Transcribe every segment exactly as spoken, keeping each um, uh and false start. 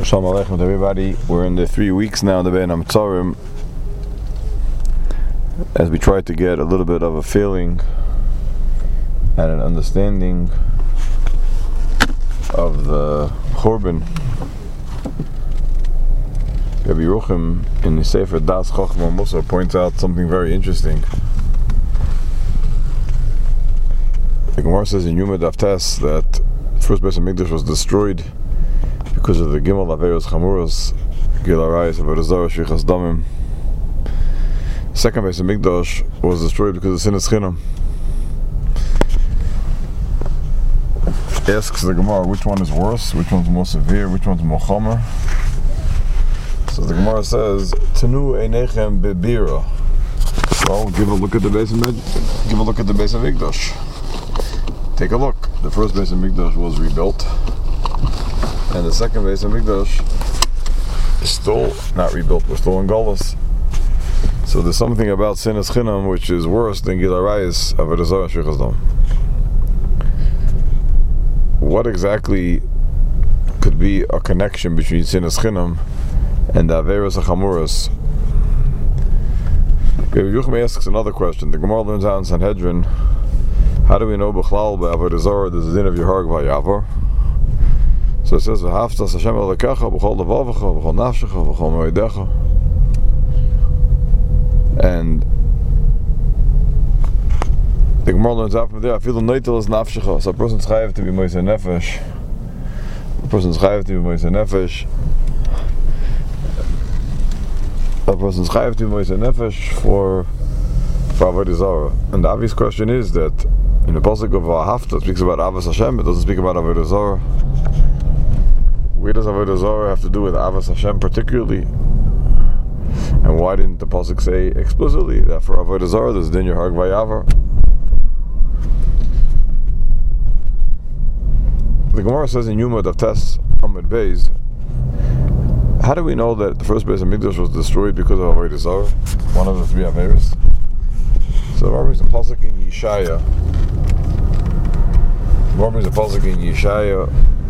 Shalom Aleichem to everybody. We're in the three weeks now, the Ben Amitzarim, as we try to get a little bit of a feeling and an understanding of the Churban. Rabbi Yerucham in the Sefer Das Chochma Musa points out something very interesting. The Gemara says in Yuma Daf Tes that the first Beis HaMikdash was destroyed because of the Gimel Averos Chamuros, Gil Arayis, Avodah Zarah, Shvichas Damim. The second Beis HaMikdash was destroyed because of Sinas Chinam. Asks the Gemara, which one is worse, which one's more severe, which one's more chomer? So the Gemara says, Tenu Einechem Bebira. Well, give a look at the Beis HaMikdash. Give a look at the Beis HaMikdash. Take a look. The first Beis HaMikdash was rebuilt, and the second Beis HaMikdash is still not rebuilt. We're still in Golus. So there's something about Sinas Chinam which is worse than Gil Arayis, Avodah Zarah, Shvichas Damim. What exactly could be a connection between Sinas Chinam and the Averos HaChamuros? Rabbi Yerucham asks another question. The Gemara learns out in Sanhedrin, how do we know B'chlal B'Avodah Zarah there's a din of Yerharg V'Yavar? So it says, V'haftas Hashem Elokecha b'chol levavecha b'chol nafshecha b'chol moedecha. And the Gemara learns out from there, Afilu noitel is nafshecha. So a person's chayav to be moiseh nefesh. A person's chayav to be moiseh nefesh. A person's chayav to be moiseh nefesh for for Avodah Zarah. And the obvious question is that in the pasuk of V'haftas it speaks about Avos Hashem, it doesn't speak about Avodah Zarah. Where does Avodah Zarah have to do with Avos Hashem particularly? And why didn't the pasuk say explicitly that for Avodah Zarah there's din Yerharg V'Yavar? The Gemara says in Yuma Daf Tes Amud Beis, how do we know that the first Beis HaMikdash was destroyed because of Avodah Zarah, one of the three Averos? So the Gemara brings a pasuk in Yeshaya. The Gemara brings a pasuk in Yeshaya,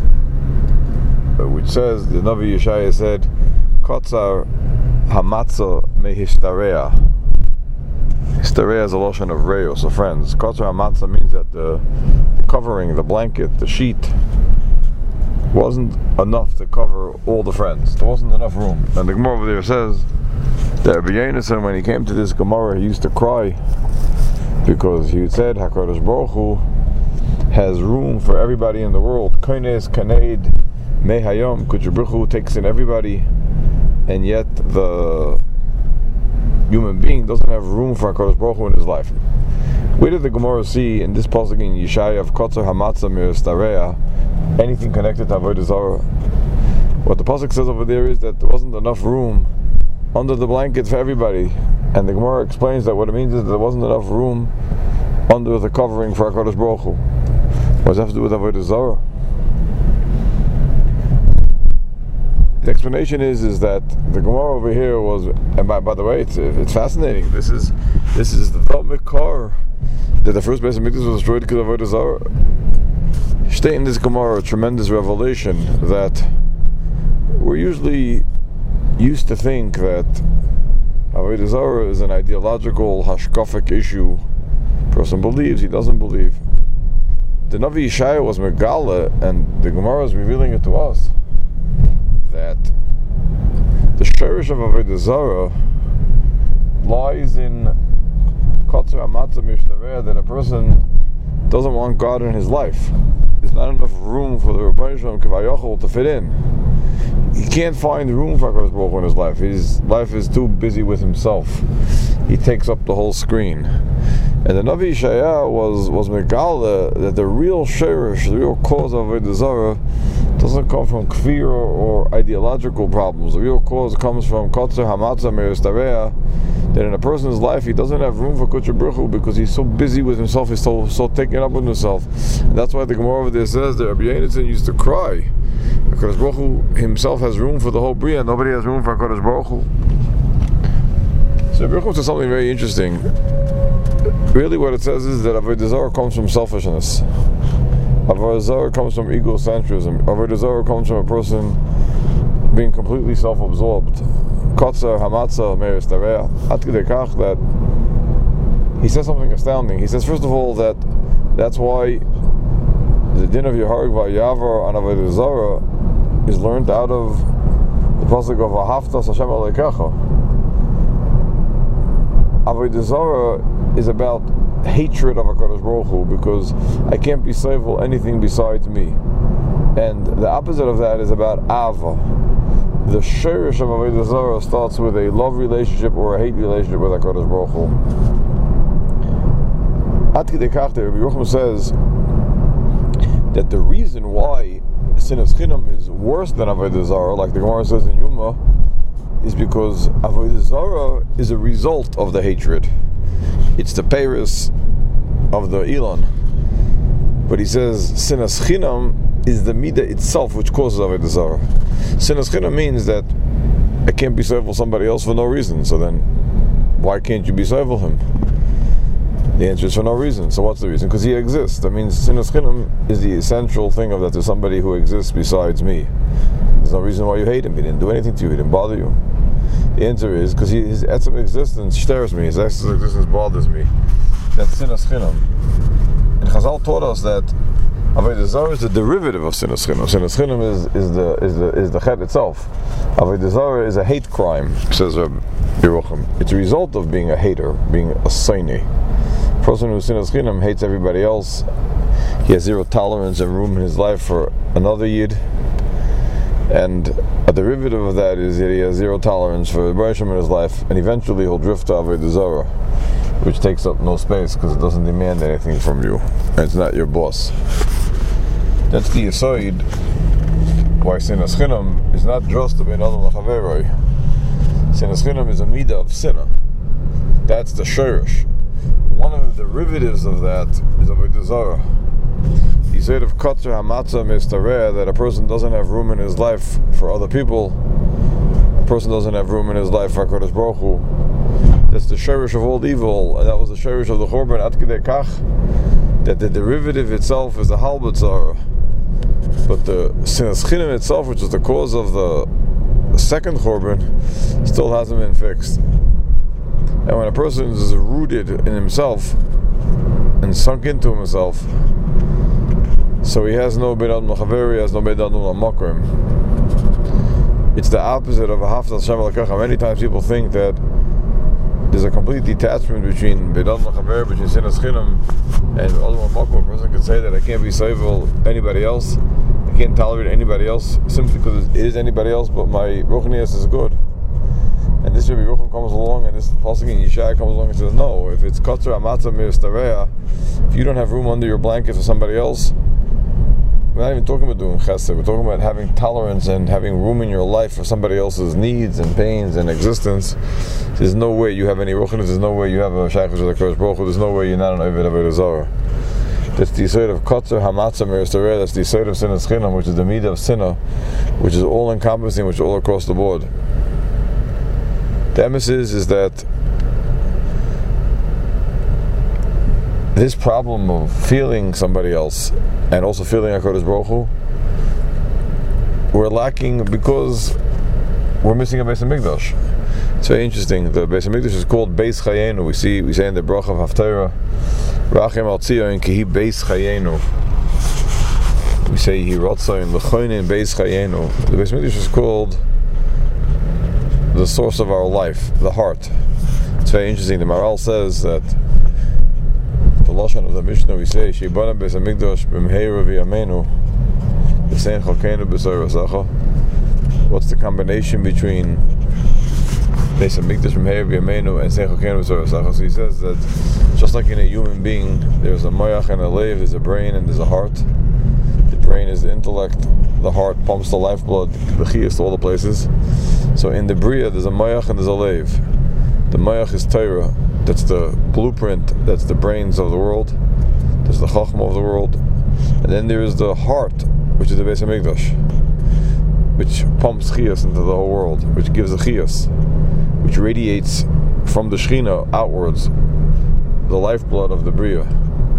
which says, the Navi Yeshaya said, Kotzar Hamatzah Mehistareah. Histareah is a lotion of reyo, so friends. Kotzar Hamatzah means that the covering, the blanket, the sheet wasn't enough to cover all the friends. There wasn't enough room. And the Gemara over there says that Rabbi Yonasan, when he came to this Gemara, he used to cry because he said, HaKadosh Baruch Hu has room for everybody in the world. Koines Kaneid Mehayom, Kadosh Baruch Hu takes in everybody, and yet the human being doesn't have room for HaKadosh Baruch Hu in his life. Where did the Gemara see in this pasuk in Yeshaya of Kotzar Hamatzah Mehistareah anything connected to Avodah Zarah? What the pasuk says over there is that there wasn't enough room under the blanket for everybody, and the Gemara explains that what it means is that there wasn't enough room under the covering for HaKadosh Baruch Hu. What does that have to do with Avodah Zarah? The explanation is is that the Gemara over here was, and by, by the way, it's, it's fascinating. This is this is the Velmik car that the first Beis HaMikdash was destroyed because of Avodah Zarah. State in this Gemara a tremendous revelation that we're usually used to think that Avodah Zarah is an ideological, hashkafic issue. Person believes, he doesn't believe. The Navi Yeshaya was Megala, and the Gemara is revealing it to us, that the shirish of Avodah Zarah lies in Kotzar Hamatzah Mehistareah, that a person doesn't want God in his life. There's not enough room for the Rebbeinu Shalom Kavayachol to fit in. He can't find room for HaKadosh Baruch Hu in his life. His life is too busy with himself. He takes up the whole screen. And the Navi Yeshaya was was Megala that the real shirish, the real cause of Avodah Zarah doesn't come from kfir or, or ideological problems. The real cause comes from Kotzar Hamatzah Mehistareah, that in a person's life he doesn't have room for Kadosh Baruch Hu because he's so busy with himself, he's so so taken up with himself. And that's why the Gemara over there says that Rabbi Yonasan used to cry. Kadosh Baruch Hu himself has room for the whole Bria, nobody has room for Kadosh Baruch Hu. So Rabbi Yerucham says something very interesting. Really what it says is that Avodah Zarah comes from selfishness. Avodah Zarah comes from egocentrism. Avodah Zarah comes from a person being completely self-absorbed. Kotzer Hamatzah Meres Tareah. Ad Kedei Kach that he says something astounding. He says, first of all, that that's why the din of Yehareg V'Yavar on Avodah Zarah is learned out of the pasuk of Ahavtas Hashem Elokecha. Avodah Zarah is about hatred of HaKadosh Baruch Hu, because I can't be seivel anything besides me. And the opposite of that is about Ava. The shirish of Avodah Zarah starts with a love relationship or a hate relationship with HaKadosh Baruch Hu. Ad Kedei Kach, Rabbi Yochanan says that the reason why Sinas Chinam is worse than Avodah Zarah, like the Gemara says in Yuma, is because Avodah Zarah is a result of the hatred. It's the Paris of the Elon. But he says Sinas Chinam is the Midah itself which causes Avodah Zarah. Sinas Chinam means that I can't be served for somebody else for no reason, so then why can't you be served for him? The answer is for no reason. So what's the reason? Because he exists. That means Sinas Chinam is the essential thing of that there's somebody who exists besides me. There's no reason why you hate him. He didn't do anything to you. He didn't bother you. The answer is because his etzem existence stares me. His etzem existence bothers me. That's Sinas Chinam. And Chazal taught us that Avodah Zarah is the derivative of Sinas Chinam. Sinas Chinam is, is the is the is the chet itself. Avodah Zarah is a hate crime, says Rabbi Yerucham. It's a result of being a hater, being a saini. A person who's Sinas Chinam hates everybody else. He has zero tolerance and room in his life for another yid. And a derivative of that is that he has zero tolerance for the Baruch in his life, and eventually he'll drift to Avodah Zarah, which takes up no space because it doesn't demand anything from you, and it's not your boss. That's the aside why Sinas Chinam is not just the Ben Adam L'Chaveroi. Sinas Chinam is a midah of sinna. That's the shirish. One of the derivatives of that is Avodah Zarah. He said of Kotzer Hamatzah Mistareh, that a person doesn't have room in his life for other people. A person doesn't have room in his life for HaKadosh Baruch Hu. That's the shirish of all evil, and that was the shirish of the Churban Ad Kedei Kach, that the derivative itself is the Halbatzar, but the Sinas Chinam itself, which is the cause of the second Churban, still hasn't been fixed. And when a person is rooted in himself and sunk into himself, so he has no Bein Adam L'Chaver, he has no Bein Adam L'Makrim. It's the opposite of a Ahavtas Hashem Elokecha. Many times people think that there's a complete detachment between Bein Adam L'Chaver, between Sinas Chinam and Adam L'Makrim. A person could say that I can't be seivel anybody else, I can't tolerate anybody else simply because it is anybody else, but my Ruchnius is good. And this Rabbi Yerucham comes along, and this pasuk in Yeshaya comes along and says, no, if it's Kotzer Hamatzah Mistareh, if you don't have room under your blanket for somebody else, we're not even talking about doing chesed. We're talking about having tolerance and having room in your life for somebody else's needs and pains and existence. There's no way you have any ruchnis. There's no way you have a shaykhus with a Kodesh Baruch Hu. There's no way you're not an Oved Avodah Zarah. That's the yisod of Kotzer Hamatzah Mistareh. That's the yisod of Sinas Chinam, which is the midah of sinna, which is all encompassing, which is all across the board. The emphasis is that this problem of feeling somebody else and also feeling HaKadosh Baruch Hu, we're lacking because we're missing a Beis HaMikdash. It's very interesting. The Beis HaMikdash is called Beis Chayenu. We see, we say in the Bracha of Haftarah, Rachem al Tzion ki hi Beis Chayenu. We say Hi Rotzayin L'choinin Beis Chayenu. The Beis HaMikdash is called the source of our life, the heart. It's very interesting. The Maharal says that the Lashon of the Mishnah, we say Sheibana Beis HaMikdash b'mheira v'yameinu v'sein chalkeinu b'soy rasacha. What's the combination between Beis HaMikdash b'mheira v'yameinu and sein chalkeinu b'soy rasacha? So he says that just like in a human being, there's a moyach and a leiv, there's a brain and there's a heart. The brain is the intellect, the heart pumps the lifeblood, the chiyus to all the places. So in the Bria, there's a Mayach and there's a Leiv. The Mayach is Torah, that's the blueprint, that's the brains of the world. There's the Chachma of the world. And then there is the heart, which is the Beis HaMikdash, which pumps Chiyas into the whole world, which gives the Chiyas, which radiates from the Shechina outwards, the lifeblood of the Bria.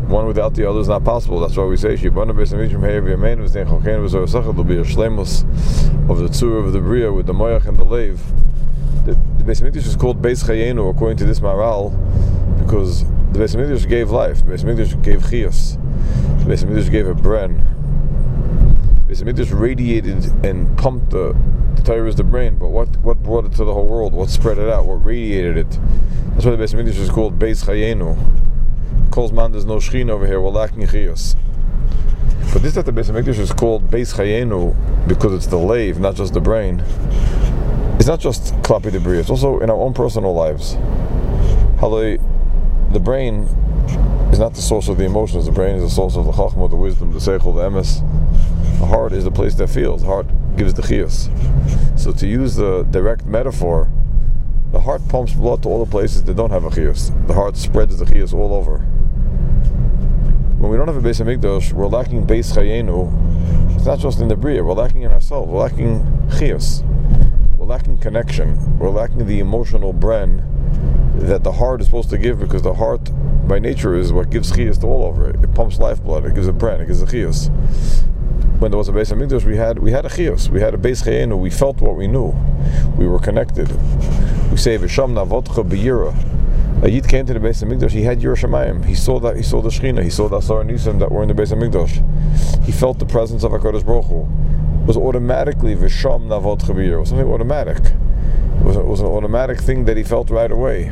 One without the other is not possible. That's why we say Shibana Beis Hamikdash Meir V'Yameinu V'Znein Cholkeinu V'Zohar Sachar. There'll be a shlemus of the tzur of the bria with the moyach and the leiv. The, the Beis Hamikdash is called Beis Chayenu according to this Maral because the Beis Hamikdash gave life. The Beis Hamikdash gave chiyus. The Beis Hamikdash gave a bren. The Beis Hamikdash radiated and pumped the, the Torah is the brain. But what, what brought it to the whole world? What spread it out? What radiated it? That's why the Beis Hamikdash is called Beis Chayenu. Calls man, there's no shechina over here. We're lacking chiyus. But this that the Beis Hamikdash is called Beis Chayenu because it's the leiv, not just the brain. It's not just klapi debris, it's also in our own personal lives. How the, the brain is not the source of the emotions, the brain is the source of the chachma, the wisdom, the seichel, the emes. The heart is the place that feels, the heart gives the chiyus. So to use the direct metaphor, the heart pumps blood to all the places that don't have a chiyus. The heart spreads the chiyus all over. When we don't have a Beis Hamikdash, we're lacking Beis Chayenu. It's not just in the bria, we're lacking in ourselves, we're lacking chiyus. We're lacking connection. We're lacking the emotional bren that the heart is supposed to give, because the heart, by nature, is what gives chiyus to all over it. It pumps lifeblood. It gives a bren. It gives a chiyus. When there was a Beis Hamikdash, we had we had a chiyus. We had a Beis Chayenu. We felt what we knew. We were connected. We say V'sham navodcha b'yira. A Yid came to the Beis Hamikdash. He had Yira Shamayim. He saw that. He saw the Shechina. He saw the Asar Nisim that were in the Beis Hamikdash. He felt the presence of HaKadosh Baruch Hu. Was automatically V'sham Navot Chabir. It was something automatic. It was, it was an automatic thing that he felt right away.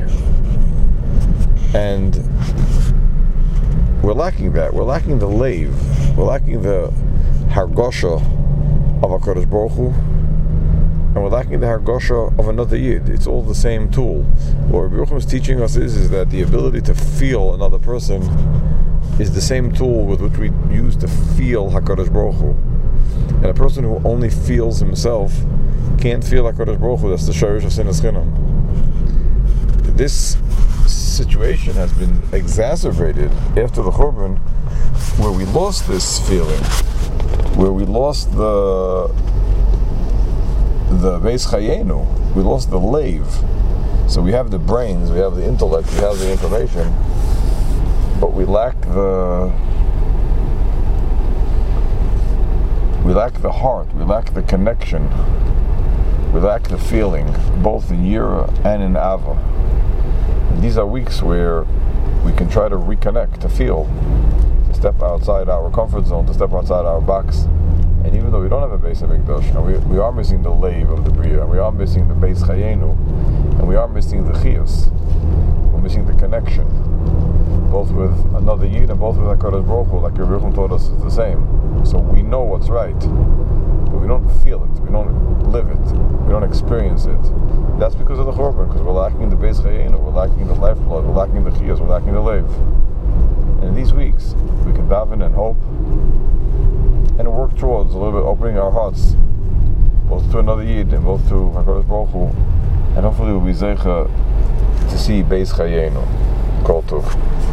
And we're lacking that. We're lacking the leiv. We're lacking the hargosha of HaKadosh Baruch Hu. And we're lacking the hargosha of another Yid. It's all the same tool. What Rabbi Yochanan is teaching us is, is that the ability to feel another person is the same tool with which we use to feel HaKadosh Baruch Hu. And a person who only feels himself can't feel HaKadosh Baruch Hu. That's the shayrish of sinas chinam. This situation has been exacerbated after the Churban, where we lost this feeling, where we lost the the Beis Chayenu, we lost the leiv. So we have the brains, we have the intellect, we have the information, but we lack the We lack the heart, we lack the connection, we lack the feeling, both in Yira and in Ava. And these are weeks where we can try to reconnect, to feel, to step outside our comfort zone, to step outside our box. And even though we don't have a Beis Hamikdash, and we, we are missing the leiv of the Bria, and we are missing the Beis Chayenu, and we are missing the Chiyus, we're missing the connection, both with another Yid and both with HaKadosh Baruch Hu, like Rabbi Yochanan taught us, is the same. So we know what's right, but we don't feel it, we don't live it, we don't experience it. That's because of the Churban, because we're lacking the Beis Chayenu, we're lacking the lifeblood, we're lacking the Chiyus, we're lacking the leiv. And in these weeks, we can daven and hope, and work towards a little bit opening our hearts, both to another Yid and both to HaKadosh Baruch Hu, and hopefully we'll be zeicha to see Beis Chayenu. Kol Tov.